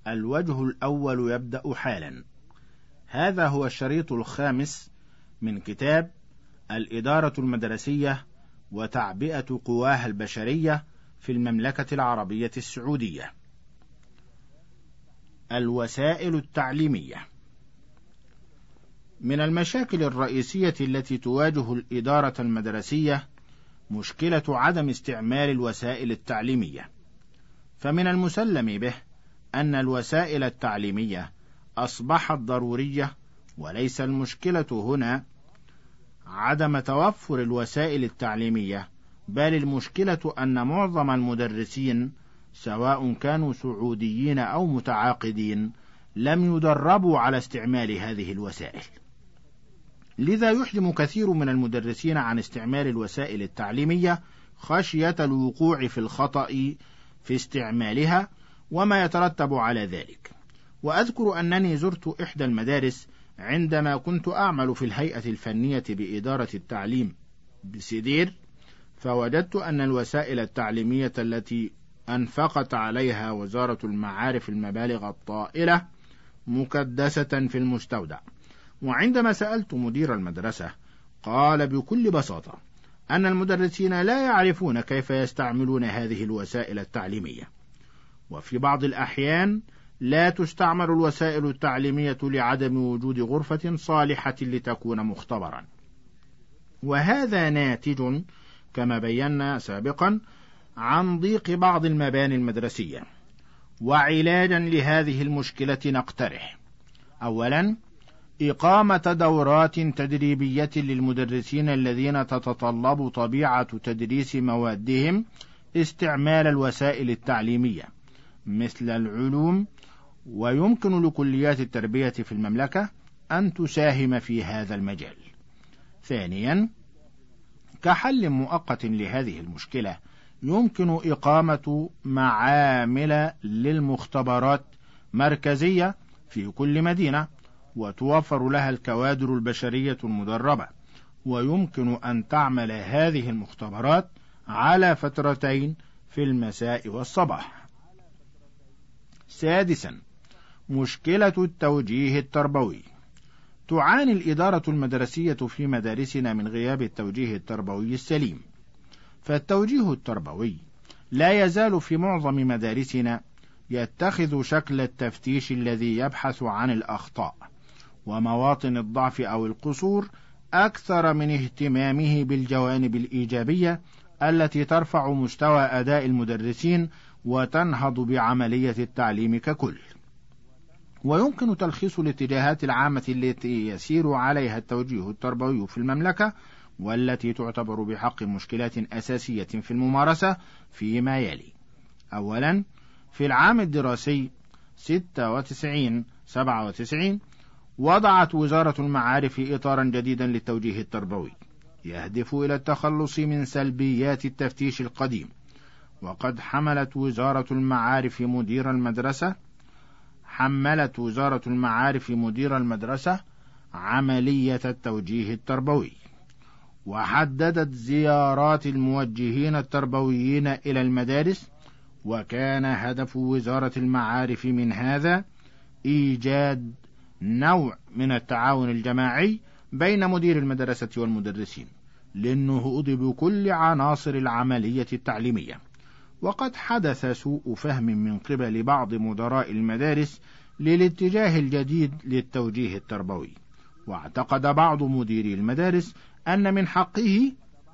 الوجه الأول يبدأ حالا. هذا هو الشريط الخامس من كتاب الإدارة المدرسية وتعبئة قواها البشرية في المملكة العربية السعودية. الوسائل التعليمية. من المشاكل الرئيسية التي تواجه الإدارة المدرسية مشكلة عدم استعمال الوسائل التعليمية، فمن المسلم به أن الوسائل التعليمية أصبحت ضرورية، وليس المشكلة هنا عدم توفر الوسائل التعليمية، بل المشكلة أن معظم المدرسين سواء كانوا سعوديين أو متعاقدين لم يدربوا على استعمال هذه الوسائل، لذا يحجم كثير من المدرسين عن استعمال الوسائل التعليمية خشية الوقوع في الخطأ في استعمالها وما يترتب على ذلك. وأذكر أنني زرت إحدى المدارس عندما كنت أعمل في الهيئة الفنية بإدارة التعليم بسدير، فوجدت أن الوسائل التعليمية التي أنفقت عليها وزارة المعارف المبالغ الطائلة مكدسة في المستودع. وعندما سألت مدير المدرسة قال بكل بساطة أن المدرسين لا يعرفون كيف يستعملون هذه الوسائل التعليمية، وفي بعض الأحيان لا تستعمل الوسائل التعليمية لعدم وجود غرفة صالحة لتكون مختبرا، وهذا ناتج كما بينا سابقا عن ضيق بعض المباني المدرسية. وعلاجا لهذه المشكلة نقترح: أولا، إقامة دورات تدريبية للمدرسين الذين تتطلب طبيعة تدريس موادهم استعمال الوسائل التعليمية مثل العلوم، ويمكن لكليات التربية في المملكة أن تساهم في هذا المجال. ثانيا، كحل مؤقت لهذه المشكلة يمكن إقامة معامل للمختبرات مركزية في كل مدينة، وتوفر لها الكوادر البشرية المدربة، ويمكن أن تعمل هذه المختبرات على فترتين في المساء والصباح. سادسا، مشكلة التوجيه التربوي. تعاني الإدارة المدرسية في مدارسنا من غياب التوجيه التربوي السليم، فالتوجيه التربوي لا يزال في معظم مدارسنا يتخذ شكل التفتيش الذي يبحث عن الأخطاء ومواطن الضعف أو القصور أكثر من اهتمامه بالجوانب الإيجابية التي ترفع مستوى أداء المدرسين وتنهض بعملية التعليم ككل. ويمكن تلخيص الاتجاهات العامة التي يسير عليها التوجيه التربوي في المملكة، والتي تعتبر بحق مشكلات أساسية في الممارسة، فيما يلي: أولا، في العام الدراسي 96-97 وضعت وزارة المعارف إطارا جديدا للتوجيه التربوي يهدف إلى التخلص من سلبيات التفتيش القديم، وقد حملت وزارة المعارف مدير المدرسة عملية التوجيه التربوي، وحددت زيارات الموجهين التربويين إلى المدارس، وكان هدف وزارة المعارف من هذا إيجاد نوع من التعاون الجماعي بين مدير المدرسة والمدرسين للنهوض بكل عناصر العملية التعليمية. وقد حدث سوء فهم من قبل بعض مدراء المدارس للاتجاه الجديد للتوجيه التربوي، واعتقد بعض مديري المدارس أن من حقه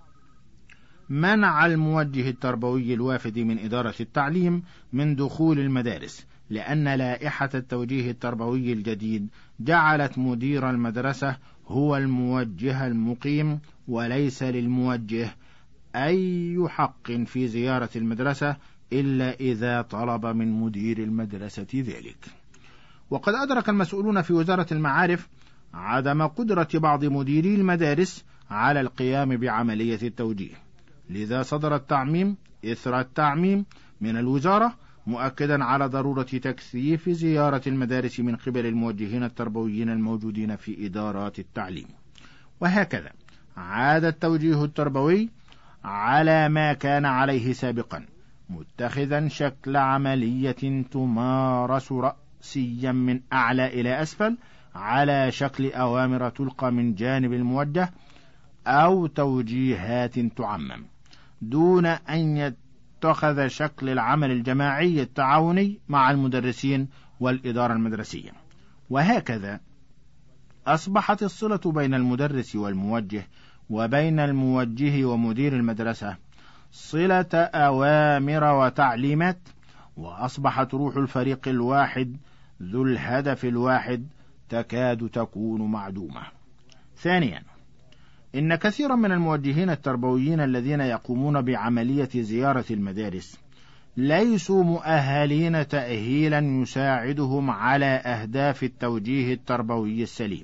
منع الموجه التربوي الوافد من إدارة التعليم من دخول المدارس، لأن لائحة التوجيه التربوي الجديد جعلت مدير المدرسة هو الموجه المقيم، وليس للموجه أي حق في زيارة المدرسة إلا إذا طلب من مدير المدرسة ذلك. وقد أدرك المسؤولون في وزارة المعارف عدم قدرة بعض مديري المدارس على القيام بعملية التوجيه، لذا صدر التعميم إثر التعميم من الوزارة، مؤكدا على ضرورة تكثيف زيارة المدارس من قبل الموجهين التربويين الموجودين في إدارات التعليم. وهكذا عاد التوجيه التربوي على ما كان عليه سابقا، متخذا شكل عملية تمارس رأسيا من أعلى إلى أسفل على شكل أوامر تلقى من جانب الموجه أو توجيهات تعمم، دون أن يتخذ شكل العمل الجماعي التعاوني مع المدرسين والإدارة المدرسية. وهكذا أصبحت الصلة بين المدرس والموجه وبين الموجه ومدير المدرسة صلة أوامر وتعليمات، وأصبحت روح الفريق الواحد ذو الهدف الواحد تكاد تكون معدومة. ثانيا، إن كثيرا من الموجهين التربويين الذين يقومون بعملية زيارة المدارس ليسوا مؤهلين تأهيلا يساعدهم على أهداف التوجيه التربوي السليم،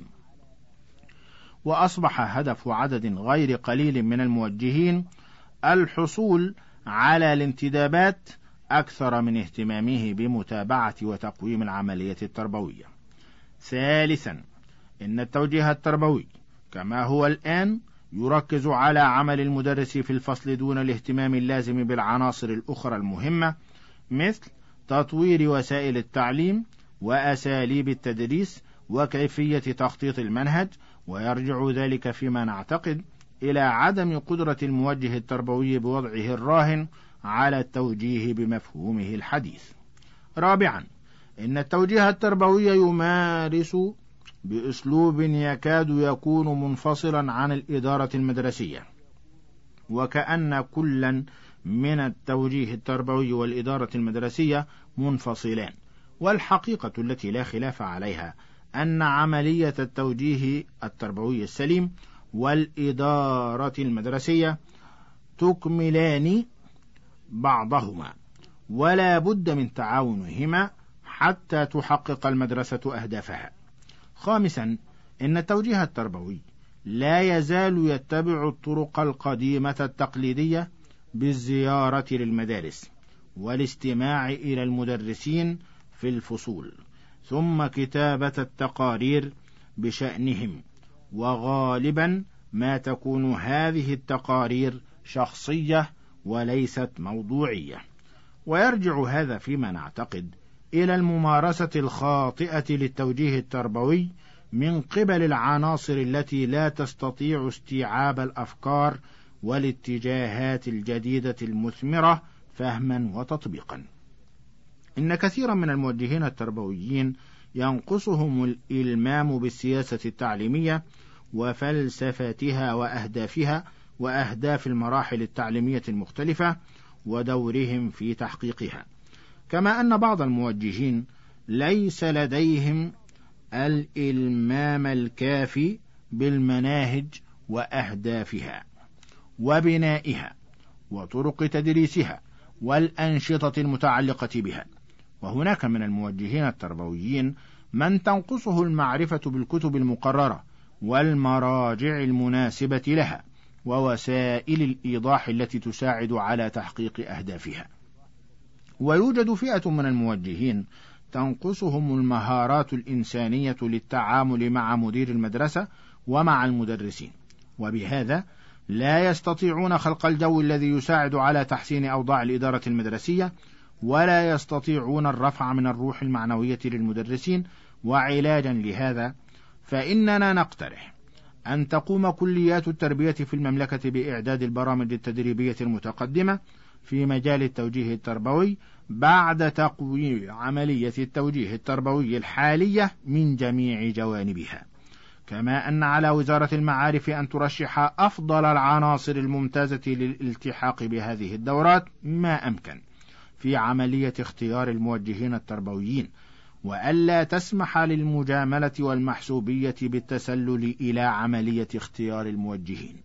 وأصبح هدف عدد غير قليل من الموجهين الحصول على الانتدابات أكثر من اهتمامه بمتابعة وتقويم العملية التربوية. ثالثا، إن التوجيه التربوي كما هو الآن يركز على عمل المدرس في الفصل دون الاهتمام اللازم بالعناصر الأخرى المهمة، مثل تطوير وسائل التعليم وأساليب التدريس وكيفية تخطيط المنهج، ويرجع ذلك فيما نعتقد إلى عدم قدرة الموجه التربوي بوضعه الراهن على التوجيه بمفهومه الحديث. رابعا، إن التوجيه التربوي يمارس بأسلوب يكاد يكون منفصلا عن الإدارة المدرسية، وكأن كلا من التوجيه التربوي والإدارة المدرسية منفصلان. والحقيقة التي لا خلاف عليها أن عملية التوجيه التربوي السليم والإدارة المدرسية تكملان بعضهما، ولا بد من تعاونهما حتى تحقق المدرسة أهدافها. خامسا، إن التوجيه التربوي لا يزال يتبع الطرق القديمة التقليدية بالزيارة للمدارس والاستماع إلى المدرسين في الفصول، ثم كتابة التقارير بشأنهم، وغالبا ما تكون هذه التقارير شخصية وليست موضوعية. ويرجع هذا فيما نعتقد إلى الممارسة الخاطئة للتوجيه التربوي من قبل العناصر التي لا تستطيع استيعاب الأفكار والاتجاهات الجديدة المثمرة فهما وتطبيقا. إن كثيرا من الموجهين التربويين ينقصهم الإلمام بالسياسة التعليمية وفلسفتها وأهدافها وأهداف المراحل التعليمية المختلفة ودورهم في تحقيقها، كما أن بعض الموجهين ليس لديهم الإلمام الكافي بالمناهج وأهدافها وبنائها وطرق تدريسها والأنشطة المتعلقة بها. وهناك من الموجهين التربويين من تنقصه المعرفة بالكتب المقررة والمراجع المناسبة لها ووسائل الإيضاح التي تساعد على تحقيق أهدافها. ويوجد فئة من الموجهين تنقصهم المهارات الإنسانية للتعامل مع مدير المدرسة ومع المدرسين، وبهذا لا يستطيعون خلق الجو الذي يساعد على تحسين أوضاع الإدارة المدرسية، ولا يستطيعون الرفع من الروح المعنوية للمدرسين. وعلاجا لهذا فإننا نقترح أن تقوم كليات التربية في المملكة بإعداد البرامج التدريبية المتقدمة في مجال التوجيه التربوي بعد تقويم عملية التوجيه التربوي الحالية من جميع جوانبها، كما أن على وزارة المعارف أن ترشح أفضل العناصر الممتازة للالتحاق بهذه الدورات ما أمكن في عملية اختيار الموجهين التربويين، وألا تسمح للمجاملة والمحسوبية بالتسلل إلى عملية اختيار الموجهين.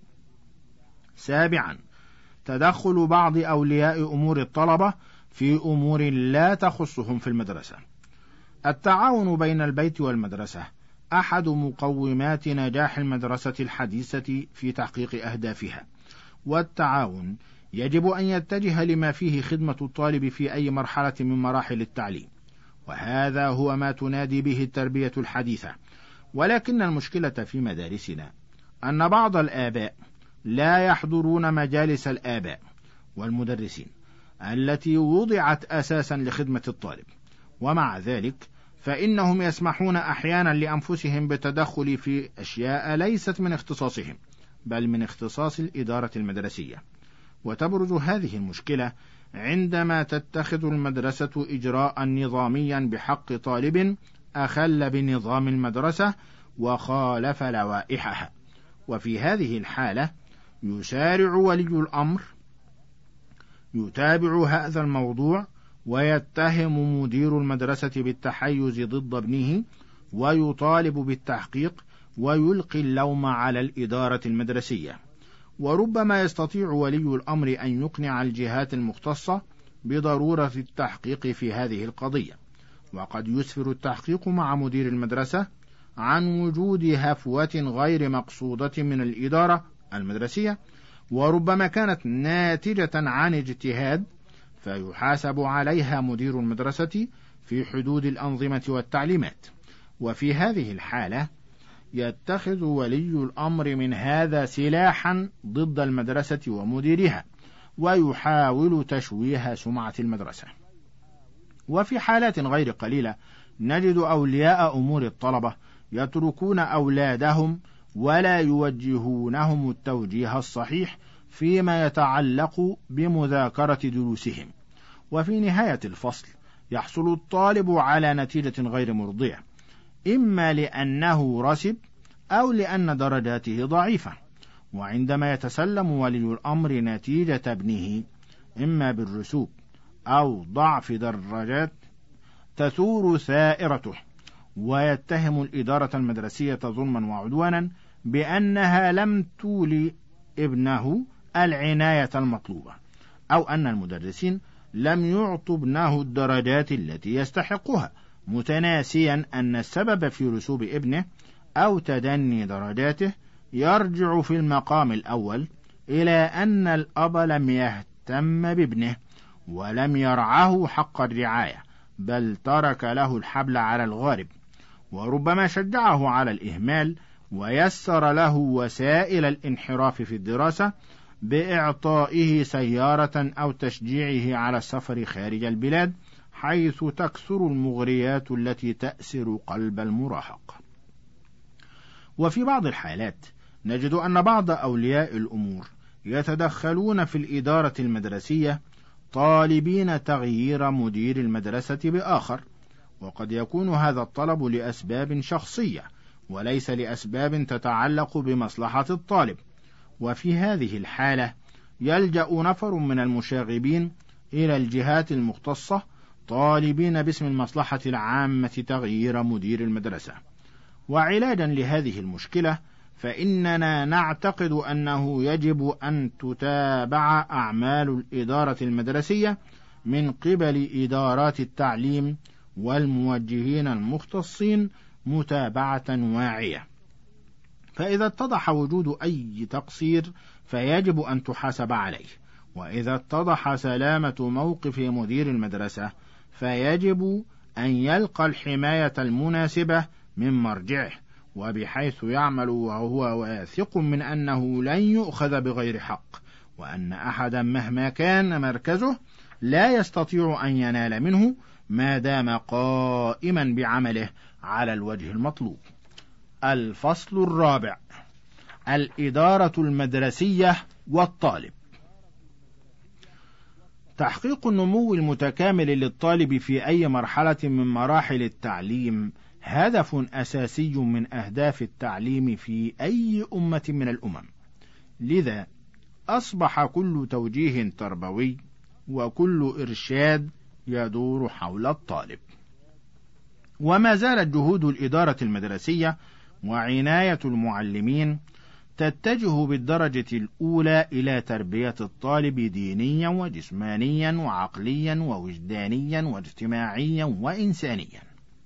سابعا، تدخل بعض أولياء أمور الطلبة في أمور لا تخصهم في المدرسة. التعاون بين البيت والمدرسة أحد مقومات نجاح المدرسة الحديثة في تحقيق أهدافها، والتعاون يجب أن يتجه لما فيه خدمة الطالب في أي مرحلة من مراحل التعليم، وهذا هو ما تنادي به التربية الحديثة. ولكن المشكلة في مدارسنا أن بعض الآباء لا يحضرون مجالس الآباء والمدرسين التي وضعت أساسا لخدمة الطالب. ومع ذلك فإنهم يسمحون أحيانا لأنفسهم بالتدخل في أشياء ليست من اختصاصهم بل من اختصاص الإدارة المدرسية. وتبرز هذه المشكلة عندما تتخذ المدرسة إجراء نظاميا بحق طالب أخل بنظام المدرسة وخالف لوائحها، وفي هذه الحالة يسارع ولي الأمر يتابع هذا الموضوع ويتهم مدير المدرسة بالتحيز ضد ابنه ويطالب بالتحقيق ويلقي اللوم على الإدارة المدرسية. وربما يستطيع ولي الأمر أن يقنع الجهات المختصة بضرورة التحقيق في هذه القضية، وقد يسفر التحقيق مع مدير المدرسة عن وجود هفوة غير مقصودة من الإدارة المدرسية، وربما كانت ناتجة عن اجتهاد فيحاسب عليها مدير المدرسة في حدود الأنظمة والتعليمات. وفي هذه الحالة يتخذ ولي الأمر من هذا سلاحا ضد المدرسة ومديرها ويحاول تشويه سمعة المدرسة. وفي حالات غير قليلة نجد أولياء أمور الطلبة يتركون أولادهم ولا يوجهونهم التوجيه الصحيح فيما يتعلق بمذاكرة دروسهم، وفي نهاية الفصل يحصل الطالب على نتيجة غير مرضية، إما لأنه رسب أو لأن درجاته ضعيفة. وعندما يتسلم ولي الأمر نتيجة ابنه إما بالرسوب أو ضعف درجات تثور ثائرته، ويتهم الإدارة المدرسية ظلما وعدوانا بأنها لم تولي ابنه العناية المطلوبة، أو أن المدرسين لم يعطوا ابنه الدرجات التي يستحقها، متناسيا أن السبب في رسوب ابنه أو تدني درجاته يرجع في المقام الأول إلى أن الأب لم يهتم بابنه ولم يرعه حق الرعاية، بل ترك له الحبل على الغارب، وربما شجعه على الإهمال ويسر له وسائل الانحراف في الدراسة بإعطائه سيارة أو تشجيعه على السفر خارج البلاد، حيث تكثر المغريات التي تأسر قلب المراهق. وفي بعض الحالات نجد أن بعض أولياء الأمور يتدخلون في الإدارة المدرسية طالبين تغيير مدير المدرسة بآخر، وقد يكون هذا الطلب لأسباب شخصية وليس لأسباب تتعلق بمصلحة الطالب. وفي هذه الحالة يلجأ نفر من المشاغبين إلى الجهات المختصة طالبين باسم المصلحة العامة تغيير مدير المدرسة. وعلاجا لهذه المشكلة فإننا نعتقد أنه يجب أن تتابع أعمال الإدارة المدرسية من قبل إدارات التعليم والموجهين المختصين متابعة واعية، فإذا اتضح وجود أي تقصير فيجب أن تحاسب عليه، وإذا اتضح سلامة موقف مدير المدرسة فيجب أن يلقى الحماية المناسبة من مرجعه، وبحيث يعمل وهو واثق من أنه لن يؤخذ بغير حق، وأن أحدا مهما كان مركزه لا يستطيع أن ينال منه ما دام قائما بعمله على الوجه المطلوب. الفصل الرابع: الإدارة المدرسية والطالب. تحقيق النمو المتكامل للطالب في أي مرحلة من مراحل التعليم هدف أساسي من أهداف التعليم في أي أمة من الأمم، لذا أصبح كل توجيه تربوي وكل إرشاد يدور حول الطالب. وما زالت جهود الإدارة المدرسية وعناية المعلمين تتجه بالدرجة الأولى إلى تربية الطالب دينيا وجسمانيا وعقليا ووجدانيا واجتماعيا وإنسانيا،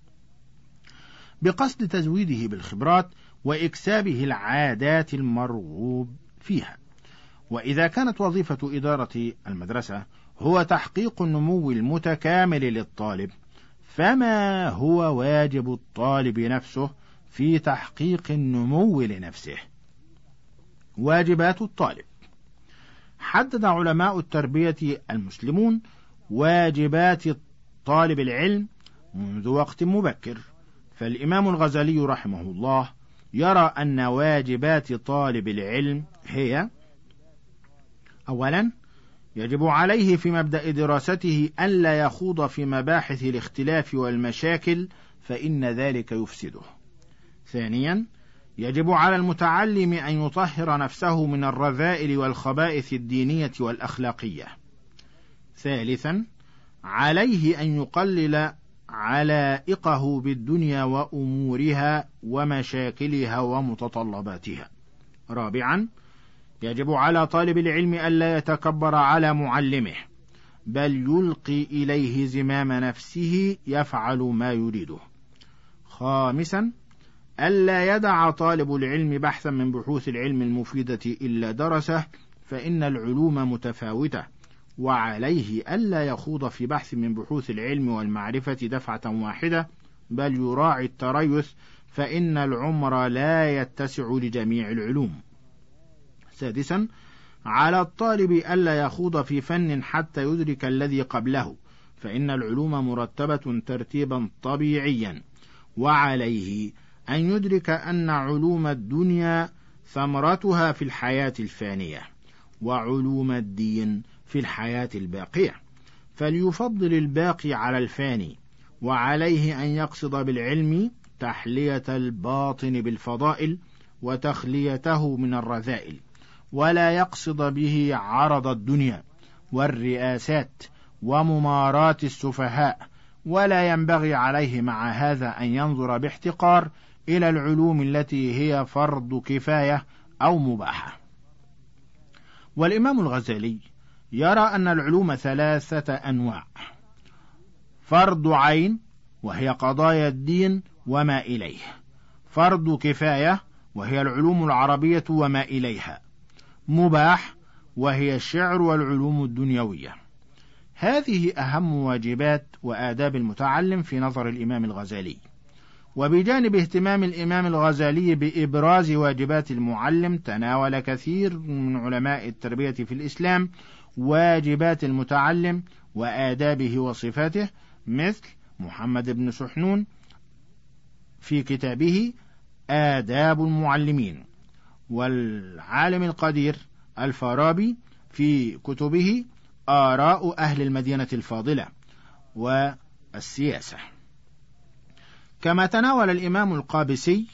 بقصد تزويده بالخبرات وإكسابه العادات المرغوب فيها. وإذا كانت وظيفة إدارة المدرسة هو تحقيق النمو المتكامل للطالب، فما هو واجب الطالب نفسه في تحقيق النمو لنفسه؟ واجبات الطالب: حدد علماء التربية المسلمون واجبات طالب العلم منذ وقت مبكر. فالإمام الغزالي رحمه الله يرى أن واجبات طالب العلم هي: أولا، يجب عليه في مبدأ دراسته ألا يخوض في مباحث الاختلاف والمشاكل فإن ذلك يفسده. ثانيا، يجب على المتعلم أن يطهر نفسه من الرذائل والخبائث الدينية والأخلاقية. ثالثا، عليه أن يقلل علائقه بالدنيا وأمورها ومشاكلها ومتطلباتها. رابعا، يجب على طالب العلم ألا يتكبر على معلمه، بل يلقي إليه زمام نفسه يفعل ما يريده. خامسا، ألا يدع طالب العلم بحثا من بحوث العلم المفيدة إلا درسه، فإن العلوم متفاوتة، وعليه ألا يخوض في بحث من بحوث العلم والمعرفة دفعة واحدة، بل يراعي التريث، فإن العمر لا يتسع لجميع العلوم. سادسا، على الطالب ألا يخوض في فن حتى يدرك الذي قبله، فإن العلوم مرتبة ترتيبا طبيعيا، وعليه أن يدرك أن علوم الدنيا ثمرتها في الحياة الفانية، وعلوم الدين في الحياة الباقية، فليفضل الباقي على الفاني، وعليه أن يقصد بالعلم تحلية الباطن بالفضائل وتخليته من الرذائل، ولا يقصد به عرض الدنيا والرئاسات وممارات السفهاء، ولا ينبغي عليه مع هذا أن ينظر باحتقار إلى العلوم التي هي فرض كفاية أو مباحة. والإمام الغزالي يرى أن العلوم 3 أنواع: فرض عين وهي قضايا الدين وما إليه، فرض كفاية وهي العلوم العربية وما إليها، مباح وهي الشعر والعلوم الدنيوية. هذه أهم واجبات وآداب المتعلم في نظر الإمام الغزالي. وبجانب اهتمام الإمام الغزالي بإبراز واجبات المعلم، تناول كثير من علماء التربية في الإسلام واجبات المتعلم وآدابه وصفاته، مثل محمد بن سحنون في كتابه آداب المعلمين، والعالم القدير الفارابي في كتبه آراء أهل المدينة الفاضلة والسياسة. كما تناول الإمام القابسي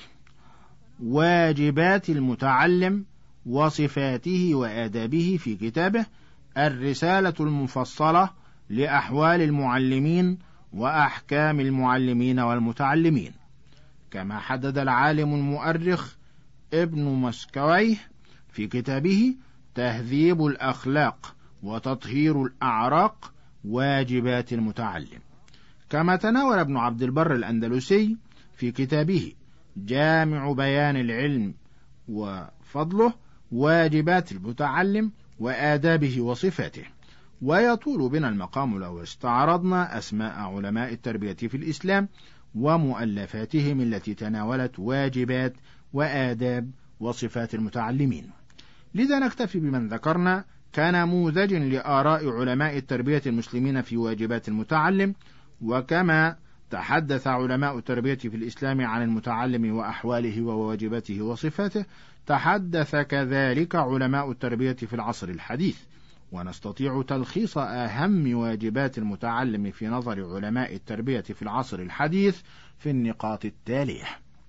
واجبات المتعلم وصفاته وآدابه في كتابه الرسالة المفصلة لأحوال المعلمين وأحكام المعلمين والمتعلمين. كما حدد العالم المؤرخ ابن مسكويه في كتابه تهذيب الأخلاق وتطهير الأعراق واجبات المتعلم. كما تناول ابن عبد البر الأندلسي في كتابه جامع بيان العلم وفضله واجبات المتعلم وآدابه وصفاته. ويطول بنا المقام لو استعرضنا أسماء علماء التربية في الإسلام ومؤلفاتهم التي تناولت واجبات وآداب وصفات المتعلمين. لذا نكتفي بمن ذكرنا كنموذج لآراء علماء التربية المسلمين في واجبات المتعلم. وكما تحدث علماء التربية في الإسلام عن المتعلم وأحواله وواجباته وصفاته، تحدث كذلك علماء التربية في العصر الحديث. ونستطيع تلخيص أهم واجبات المتعلم في نظر علماء التربية في العصر الحديث في النقاط التالية: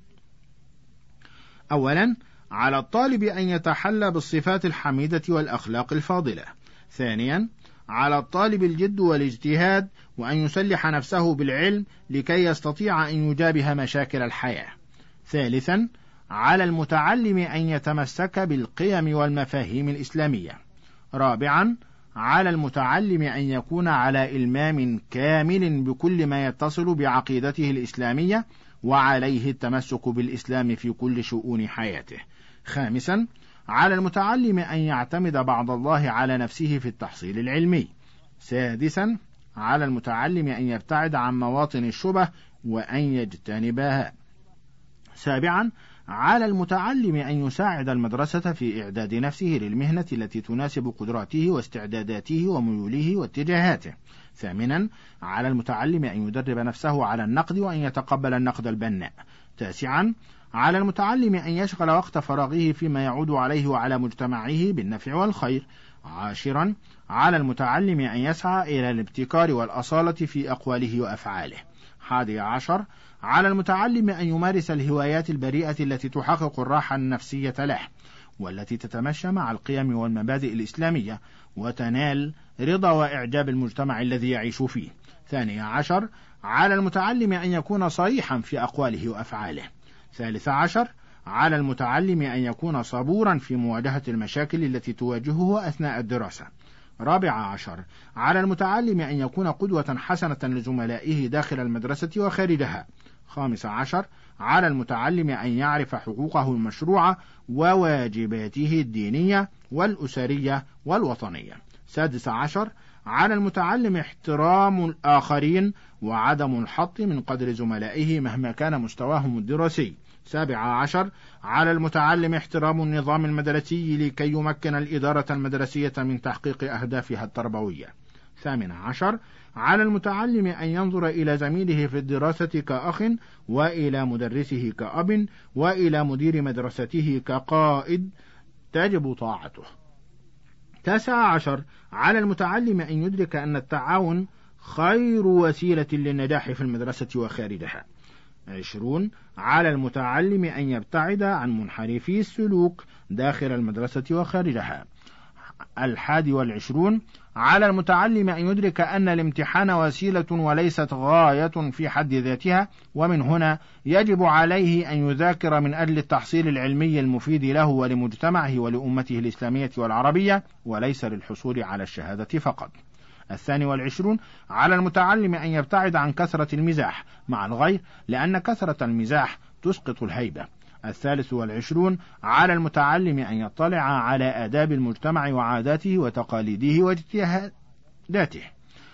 أولا، على الطالب أن يتحلى بالصفات الحميدة والأخلاق الفاضلة. ثانيا، على الطالب الجد والاجتهاد وأن يسلح نفسه بالعلم لكي يستطيع أن يجابه مشاكل الحياة. ثالثا، على المتعلم أن يتمسك بالقيم والمفاهيم الإسلامية. رابعا، على المتعلم أن يكون على إلمام كامل بكل ما يتصل بعقيدته الإسلامية، وعليه التمسك بالإسلام في كل شؤون حياته. خامسا، على المتعلم أن يعتمد بعض الله على نفسه في التحصيل العلمي. سادسا، على المتعلم أن يبتعد عن مواطن الشبه وأن يجتنبها. 7. على المتعلم أن يساعد المدرسة في إعداد نفسه للمهنة التي تناسب قدراته واستعداداته وميوله واتجاهاته. 8. على المتعلم أن يدرب نفسه على النقد وأن يتقبل النقد البناء. 9. على المتعلم أن يشغل وقت فراغه فيما يعود عليه وعلى مجتمعه بالنفع والخير. 10. على المتعلم أن يسعى إلى الابتكار والأصالة في أقواله وأفعاله. 11. على المتعلم أن يمارس الهوايات البريئة التي تحقق الراحة النفسية له، والتي تتمشى مع القيم والمبادئ الإسلامية وتنال رضا وإعجاب المجتمع الذي يعيش فيه. 12. على المتعلم أن يكون صريحا في أقواله وأفعاله. 13. على المتعلم أن يكون صبورا في مواجهة المشاكل التي تواجهه أثناء الدراسة. 14. على المتعلم أن يكون قدوة حسنة لزملائه داخل المدرسة وخارجها. 15. على المتعلم أن يعرف حقوقه المشروعة وواجباته الدينية والأسرية والوطنية. 16. على المتعلم احترام الآخرين وعدم الحط من قدر زملائه مهما كان مستواهم الدراسي. 17. على المتعلم احترام النظام المدرسي لكي يمكن الإدارة المدرسية من تحقيق أهدافها التربوية. 18. على المتعلم أن ينظر إلى زميله في الدراسة كأخ، وإلى مدرسه كأب، وإلى مدير مدرسته كقائد تجب طاعته. 19. على المتعلم أن يدرك أن التعاون خير وسيلة للنجاح في المدرسة وخارجها. 20. على المتعلم أن يبتعد عن منحرفي السلوك داخل المدرسة وخارجها. 21. على المتعلم أن يدرك أن الامتحان وسيلة وليست غاية في حد ذاتها، ومن هنا يجب عليه أن يذاكر من أجل التحصيل العلمي المفيد له ولمجتمعه ولأمته الإسلامية والعربية، وليس للحصول على الشهادة فقط. 22. على المتعلم أن يبتعد عن كثرة المزاح مع الغير، لأن كثرة المزاح تسقط الهيبة. 23. على المتعلم أن يطلع على آداب المجتمع وعاداته وتقاليده واجتهاداته.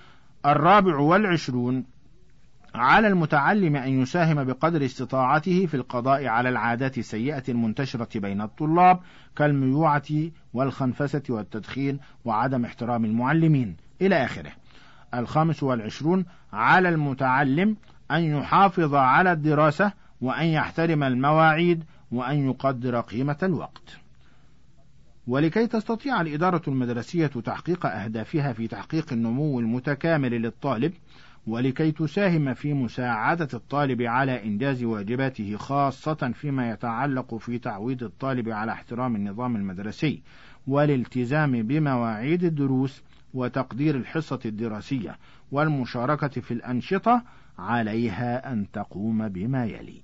24. على المتعلم أن يساهم بقدر استطاعته في القضاء على العادات السيئة المنتشرة بين الطلاب كالميوعة والخنفسة والتدخين وعدم احترام المعلمين إلى آخره. 25. على المتعلم أن يحافظ على الدراسة وأن يحترم المواعيد وأن يقدر قيمة الوقت. ولكي تستطيع الإدارة المدرسية تحقيق أهدافها في تحقيق النمو المتكامل للطالب، ولكي تساهم في مساعدة الطالب على إنجاز واجباته خاصة فيما يتعلق في تعويد الطالب على احترام النظام المدرسي والالتزام بمواعيد الدروس وتقدير الحصة الدراسية والمشاركة في الأنشطة، عليها أن تقوم بما يلي: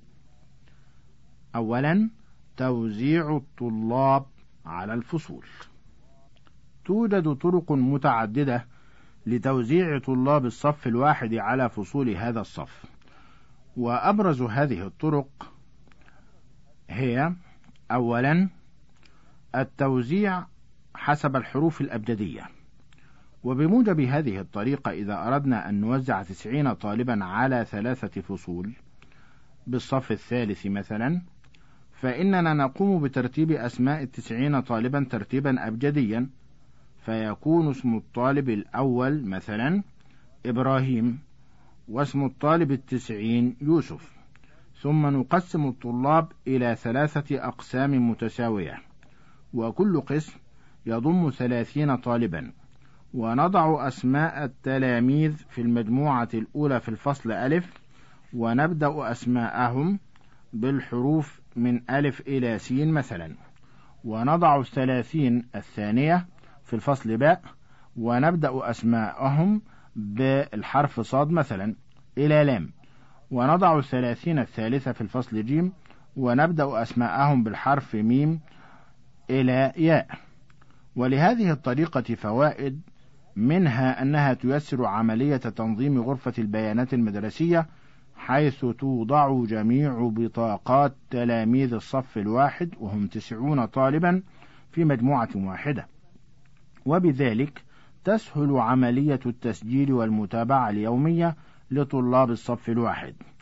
أولا، توزيع الطلاب على الفصول. توجد طرق متعددة لتوزيع طلاب الصف الواحد على فصول هذا الصف، وأبرز هذه الطرق هي: أولا، التوزيع حسب الحروف الأبجدية، وبموجب هذه الطريقة إذا أردنا أن نوزع 90 طالبا على 3 فصول بالصف الثالث مثلا، فإننا نقوم بترتيب أسماء 90 طالبا ترتيبا أبجديا، فيكون اسم الطالب الأول مثلا إبراهيم، واسم الطالب 90 يوسف. ثم نقسم الطلاب إلى 3 أقسام متساوية، وكل قسم يضم 30 طالبا، ونضع أسماء التلاميذ في المجموعة الأولى في الفصل ألف، ونبدأ أسماءهم بالحروف من ألف إلى سين مثلا، ونضع 30 الثانية في الفصل باء، ونبدأ أسماءهم بالحرف صاد مثلا إلى لام، ونضع 30 الثالثة في الفصل جيم، ونبدأ أسماءهم بالحرف ميم إلى ياء. ولهذه الطريقة فوائد، منها أنها تيسر عملية تنظيم غرفة البيانات المدرسية، حيث توضع جميع بطاقات تلاميذ الصف الواحد وهم 90 طالبا في مجموعة واحدة، وبذلك تسهل عملية التسجيل والمتابعة اليومية لطلاب الصف الواحد.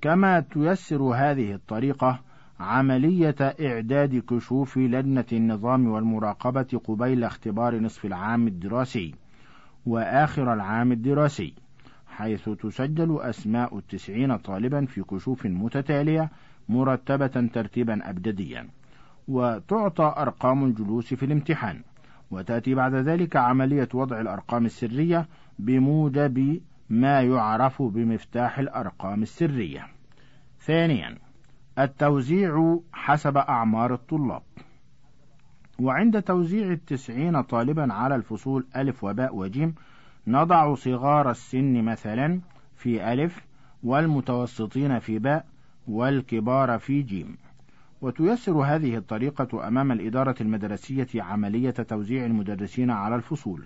كما تيسر هذه الطريقة عملية إعداد كشوف لجنة النظام والمراقبة قبيل اختبار نصف العام الدراسي وآخر العام الدراسي، حيث تسجل أسماء 90 طالبا في كشوف متتالية مرتبة ترتيبا أبجديا، وتعطى أرقام الجلوس في الامتحان، وتأتي بعد ذلك عملية وضع الأرقام السرية بموجب ما يعرف بمفتاح الأرقام السرية. ثانيا، التوزيع حسب أعمار الطلاب. وعند توزيع 90 طالبا على الفصول ألف وباء وجيم نضع صغار السن مثلا في ألف، والمتوسطين في باء، والكبار في جيم. وتيسر هذه الطريقة أمام الإدارة المدرسية عملية توزيع المدرسين على الفصول،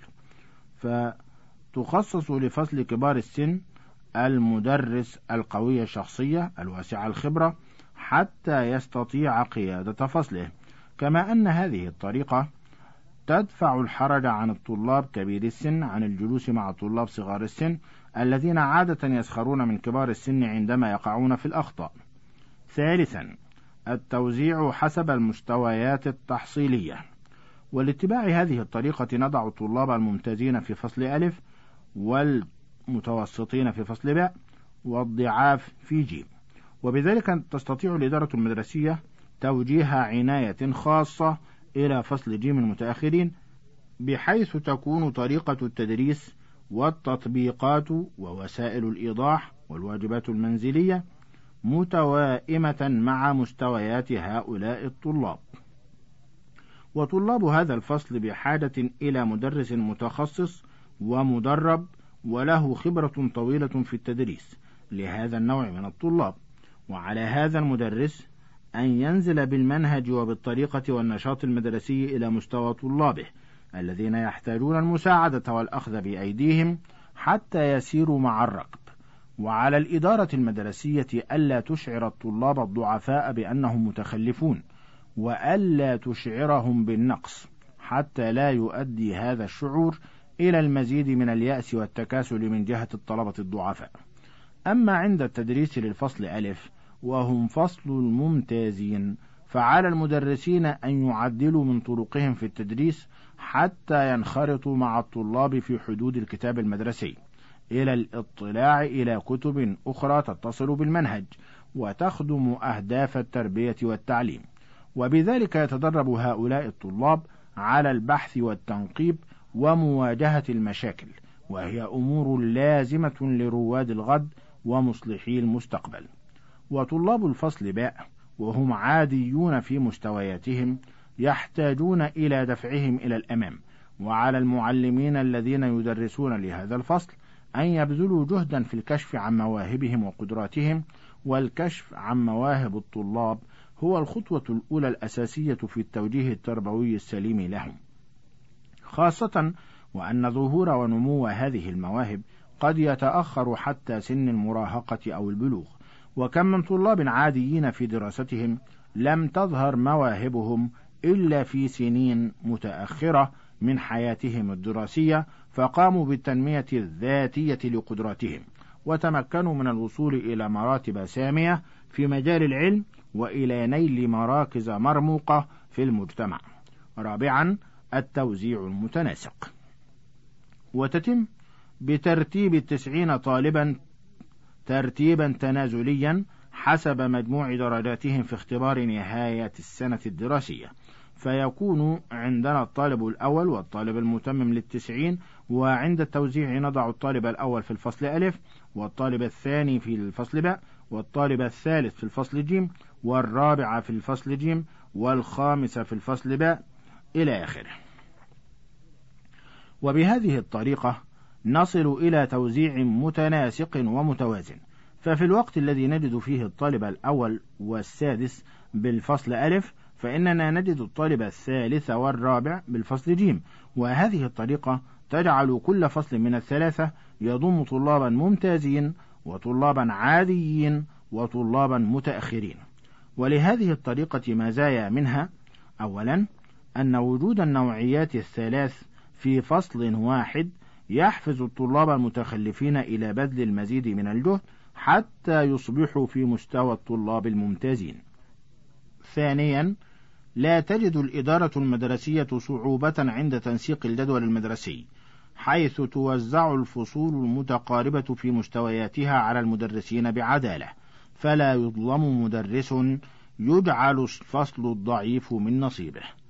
فتخصص لفصل كبار السن المدرس القوي الشخصية الواسع الخبرة حتى يستطيع قيادة فصله، كما أن هذه الطريقة تدفع الحرج عن الطلاب كبير السن عن الجلوس مع طلاب صغار السن الذين عادة يسخرون من كبار السن عندما يقعون في الأخطاء. ثالثا، التوزيع حسب المستويات التحصيلية. ولاتباع هذه الطريقة نضع الطلاب الممتازين في فصل ألف، والمتوسطين في فصل باء، والضعاف في جيم، وبذلك تستطيع الإدارة المدرسية توجيه عناية خاصة إلى فصل جيم المتأخرين، بحيث تكون طريقة التدريس والتطبيقات ووسائل الإيضاح والواجبات المنزلية متوائمة مع مستويات هؤلاء الطلاب. وطلاب هذا الفصل بحاجة إلى مدرس متخصص ومدرب وله خبرة طويلة في التدريس لهذا النوع من الطلاب، وعلى هذا المدرس أن ينزل بالمنهج وبالطريقة والنشاط المدرسي إلى مستوى طلابه الذين يحتاجون المساعدة والأخذ بأيديهم حتى يسيروا مع الركب. وعلى الإدارة المدرسية ألا تشعر الطلاب الضعفاء بأنهم متخلفون، وألا تشعرهم بالنقص حتى لا يؤدي هذا الشعور إلى المزيد من اليأس والتكاسل من جهة الطلبة الضعفاء. أما عند التدريس للفصل ألف وهم فصل الممتازين، فعلى المدرسين أن يعدلوا من طرقهم في التدريس حتى ينخرطوا مع الطلاب في حدود الكتاب المدرسي، إلى الاطلاع إلى كتب أخرى تتصل بالمنهج وتخدم أهداف التربية والتعليم، وبذلك يتدرب هؤلاء الطلاب على البحث والتنقيب ومواجهة المشاكل، وهي أمور لازمة لرواد الغد ومصلحي المستقبل. وطلاب الفصل باء وهم عاديون في مستوياتهم يحتاجون إلى دفعهم إلى الأمام، وعلى المعلمين الذين يدرسون لهذا الفصل أن يبذلوا جهدا في الكشف عن مواهبهم وقدراتهم، والكشف عن مواهب الطلاب هو الخطوة الأولى الأساسية في التوجيه التربوي السليم لهم، خاصة وأن ظهور ونمو هذه المواهب قد يتأخر حتى سن المراهقة أو البلوغ. وكم من طلاب عاديين في دراستهم لم تظهر مواهبهم إلا في سنين متأخرة من حياتهم الدراسية، فقاموا بالتنمية الذاتية لقدراتهم وتمكنوا من الوصول إلى مراتب سامية في مجال العلم وإلى نيل مراكز مرموقة في المجتمع. رابعا، التوزيع المتناسق. وتتم بترتيب 90 طالبا ترتيبا تنازليا حسب مجموع درجاتهم في اختبار نهاية السنة الدراسية، فيكون عندنا الطالب الأول والطالب المتمم لل90، وعند التوزيع نضع الطالب الأول في الفصل ألف، والطالب الثاني في الفصل باء، والطالب الثالث في الفصل جيم، والرابع في الفصل جيم، والخامس في الفصل باء، إلى آخره. وبهذه الطريقة نصل إلى توزيع متناسق ومتوازن. ففي الوقت الذي نجد فيه الطالب الأول والسادس بالفصل ألف، فإننا نجد الطالب الثالث والرابع بالفصل جيم، وهذه الطريقة تجعل كل فصل من الثلاثة يضم طلابا ممتازين وطلابا عاديين وطلابا متأخرين. ولهذه الطريقة مزايا منها: أولا، أن وجود النوعيات الثلاث في فصل واحد يحفز الطلاب المتخلفين إلى بذل المزيد من الجهد حتى يصبحوا في مستوى الطلاب الممتازين. ثانيا، لا تجد الإدارة المدرسية صعوبة عند تنسيق الجدول المدرسي، حيث توزع الفصول المتقاربة في مستوياتها على المدرسين بعدالة، فلا يظلم مدرس يجعل الفصل الضعيف من نصيبه.